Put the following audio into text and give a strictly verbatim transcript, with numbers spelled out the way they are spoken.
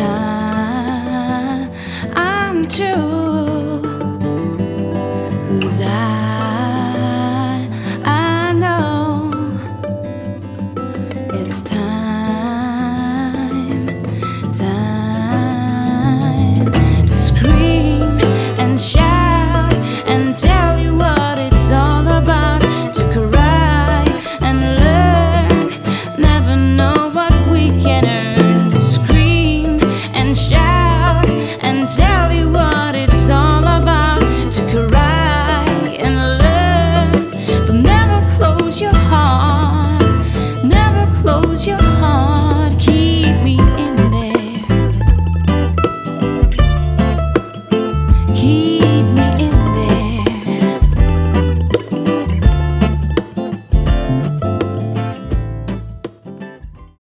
time to, 'cause I, I know it's time, time to scream and shout and tell you what it's all about, to cry and learn, never know what we can earn, to scream and shout and tell you what it's all about, to cry and learn, but never close your heart.